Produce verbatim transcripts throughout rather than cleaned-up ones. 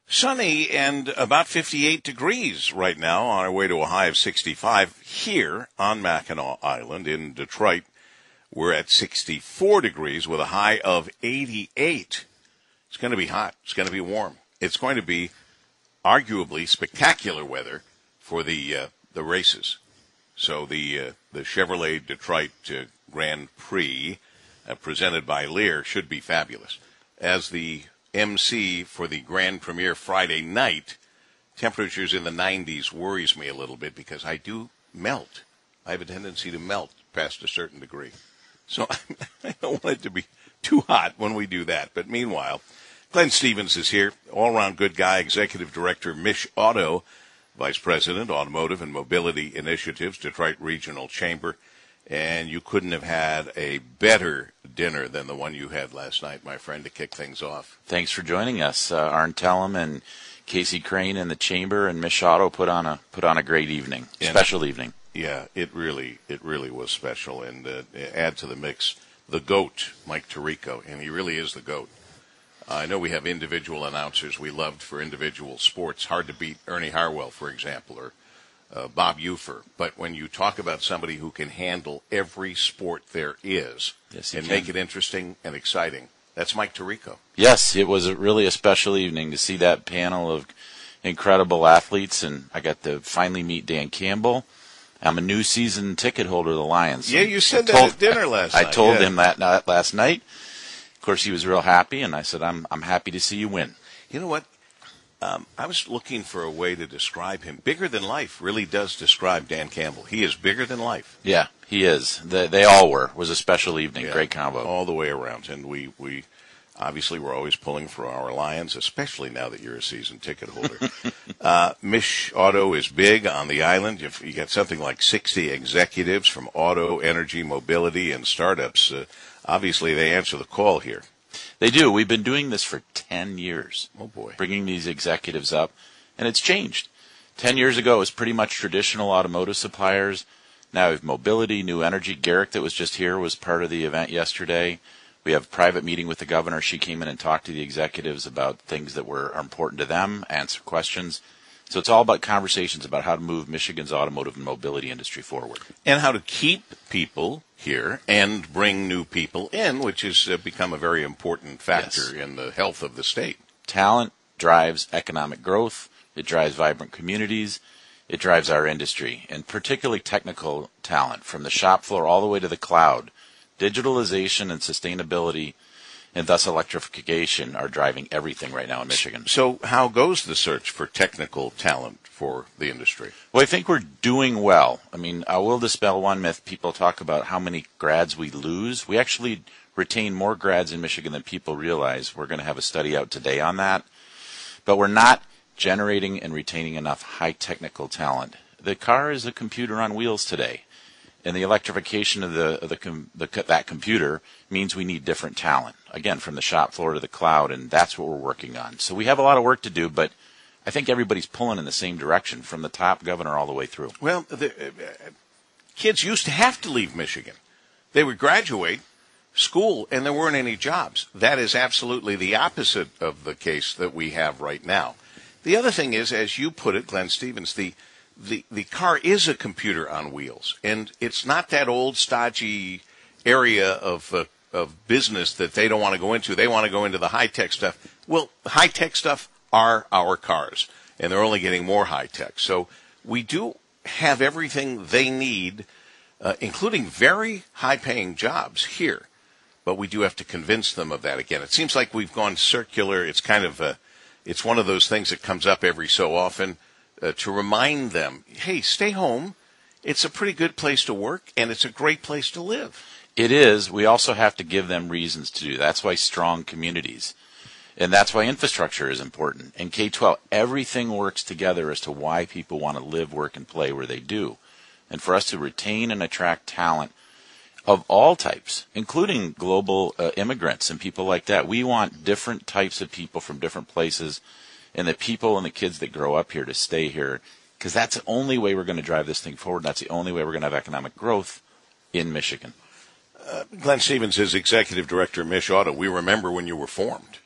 Sunny and about fifty-eight degrees right now, on our way to a high of sixty-five here on Mackinac Island. In Detroit, we're at sixty-four degrees with a high of eighty-eight. It's going to be hot. It's going to be warm. It's going to be arguably spectacular weather for the uh, the races. So the uh, the Chevrolet Detroit uh, Grand Prix uh, presented by Lear should be fabulous. As the M C for the Grand Premiere Friday night, temperatures in the nineties worries me a little bit because I do melt. I have a tendency to melt past a certain degree. So I don't want it to be too hot when we do that. But meanwhile, Glenn Stevens is here, all-around good guy, Executive Director, Mich Auto, Vice President, Automotive and Mobility Initiatives, Detroit Regional Chamber. And you couldn't have had a better dinner than the one you had last night, my friend, to kick things off. Thanks for joining us. Uh, Arn Tellem and Casey Crane in the chamber and Mich Auto put on a put on a great evening, and, special evening. Yeah, it really it really was special. And uh, add to the mix the GOAT, Mike Tirico, and he really is the GOAT. Uh, I know we have individual announcers we loved for individual sports. Hard to beat Ernie Harwell, for example, or Uh, Bob Ufer, but when you talk about somebody who can handle every sport there is yes, and can. make it interesting and exciting, that's Mike Tirico. Yes, it was a really a special evening to see that panel of incredible athletes, and I got to finally meet Dan Campbell. I'm a new season ticket holder of the Lions. Yeah, you said I that told, at dinner last I, night. I told yeah. him that uh, last night. Of course, he was real happy, and I said, I'm I'm happy to see you win. You know what? Um, I was looking for a way to describe him. Bigger than life really does describe Dan Campbell. He is bigger than life. Yeah, he is. They, they all were. It was a special evening. Yeah, Great combo. All the way around. And we, we obviously we're always pulling for our Lions, especially now that you're a season ticket holder. uh, Mich Auto is big on the island. You've, you got something like sixty executives from auto, energy, mobility, and startups. Uh, obviously, they answer the call here. They do. We've been doing this for ten years. Oh, boy. Bringing these executives up. And it's changed. ten years ago, it was pretty much traditional automotive suppliers. Now we have mobility, new energy. Garrick, that was just here, was part of the event yesterday. We have a private meeting with the governor. She came in and talked to the executives about things that were important to them, answer questions. So it's all about conversations about how to move Michigan's automotive and mobility industry forward. And how to keep people here and bring new people in, which has uh, become a very important factor Yes. in the health of the state. Talent drives economic growth. It drives vibrant communities. It drives our industry, and particularly technical talent from the shop floor all the way to the cloud. Digitalization and sustainability, and thus electrification, are driving everything right now in Michigan. So how goes the search for technical talent for the industry? Well, I think we're doing well. I mean, I will dispel one myth. People talk about how many grads we lose. We actually retain more grads in Michigan than people realize. We're going to have a study out today on that. But we're not generating and retaining enough high technical talent. The car is a computer on wheels today. And the electrification of the, of the, com, the that computer means we need different talent, again, from the shop floor to the cloud, and that's what we're working on. So we have a lot of work to do, but I think everybody's pulling in the same direction, from the top governor all the way through. Well, the, uh, kids used to have to leave Michigan. They would graduate school, and there weren't any jobs. That is absolutely the opposite of the case that we have right now. The other thing is, as you put it, Glenn Stevens, the The, the car is a computer on wheels, and it's not that old, stodgy area of uh, of business that they don't want to go into. They want to go into the high-tech stuff. Well, high-tech stuff are our cars, and they're only getting more high-tech. So we do have everything they need, uh, including very high-paying jobs here, but we do have to convince them of that again. It seems like we've gone circular. It's kind of a, it's one of those things that comes up every so often. Uh, to remind them, hey, stay home. It's a pretty good place to work, and it's a great place to live. It is. We also have to give them reasons to do. That's why strong communities. And that's why infrastructure is important. In K twelve, everything works together as to why people want to live, work, and play where they do. And for us to retain and attract talent of all types, including global uh, immigrants and people like that, we want different types of people from different places, and the people and the kids that grow up here to stay here, because that's the only way we're going to drive this thing forward. That's the only way we're going to have economic growth in Michigan. Uh, Glenn Stevens is Executive Director of Mich Auto. We remember when you were formed.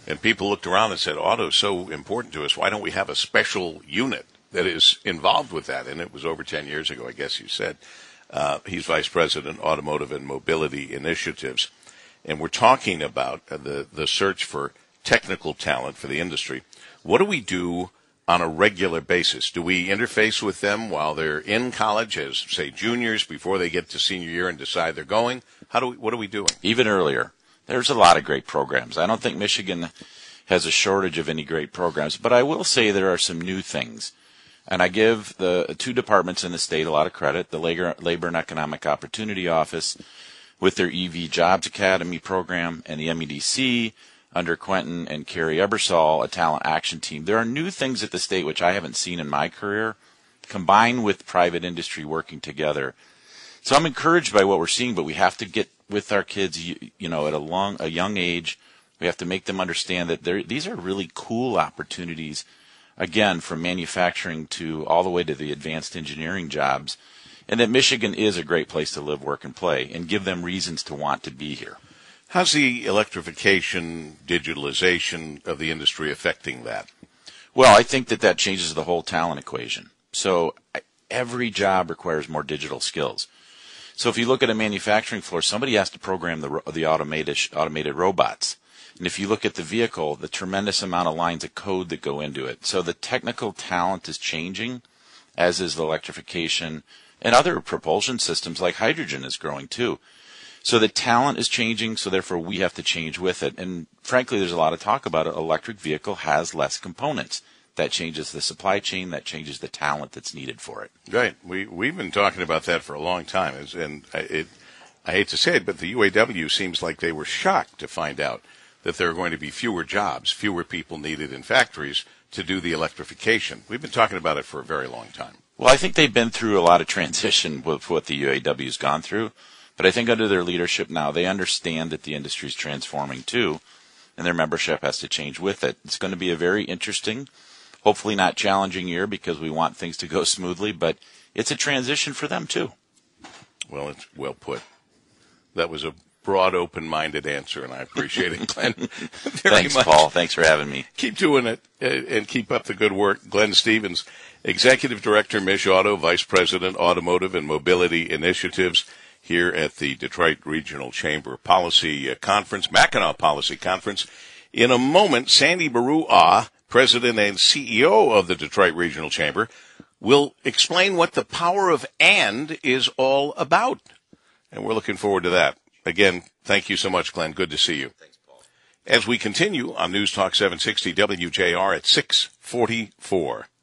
And people looked around and said, auto's so important to us. Why don't we have a special unit that is involved with that? And it was over ten years ago, I guess you said. Uh, he's Vice President, Automotive and Mobility Initiatives. And we're talking about the, the search for technical talent for the industry. What do we do on a regular basis? Do we interface with them while they're in college as, say, juniors before they get to senior year and decide they're going? How do we, what are we doing? Even earlier. There's a lot of great programs. I don't think Michigan has a shortage of any great programs, but I will say there are some new things. And I give the two departments in the state a lot of credit, the Labor and Economic Opportunity Office with their E V Jobs Academy program, and the M E D C under Quentin and Carrie Ebersol, a talent action team. There are new things at the state which I haven't seen in my career, combined with private industry working together. So I'm encouraged by what we're seeing, but we have to get with our kids, you, you know, at a long, a young age. We have to make them understand that these are really cool opportunities, again, from manufacturing to all the way to the advanced engineering jobs, and that Michigan is a great place to live, work, and play, and give them reasons to want to be here. How's the electrification, digitalization of the industry affecting that? Well, I think that that changes the whole talent equation. So every job requires more digital skills. So if you look at a manufacturing floor, somebody has to program the the automated automated robots. And if you look at the vehicle, the tremendous amount of lines of code that go into it. So the technical talent is changing, as is the electrification, and other propulsion systems like hydrogen is growing too. So the talent is changing, so therefore we have to change with it. And frankly, there's a lot of talk about it. Electric vehicle has less components. That changes the supply chain. That changes the talent that's needed for it. Right. We, we've been talking about that for a long time. And it, I hate to say it, but the U A W seems like they were shocked to find out that there are going to be fewer jobs, fewer people needed in factories to do the electrification. We've been talking about it for a very long time. Well, I think they've been through a lot of transition with what the U A W's gone through. But I think under their leadership now, they understand that the industry is transforming too, and their membership has to change with it. It's going to be a very interesting, hopefully not challenging year because we want things to go smoothly, but it's a transition for them too. Well, it's well put. That was a broad, open-minded answer, and I appreciate it, Glenn, very Thanks, much. Paul. Thanks for having me. Keep doing it, and keep up the good work. Glenn Stevens, Executive Director, Mich Auto, Vice President, Automotive and Mobility Initiatives, here at the Detroit Regional Chamber Policy Conference, Mackinac Policy Conference. In a moment, Sandy Baru-Ah, President and C E O of the Detroit Regional Chamber, will explain what the power of and is all about. And we're looking forward to that. Again, thank you so much, Glenn. Good to see you. Thanks, Paul. As we continue on News Talk seven sixty W J R at six forty-four.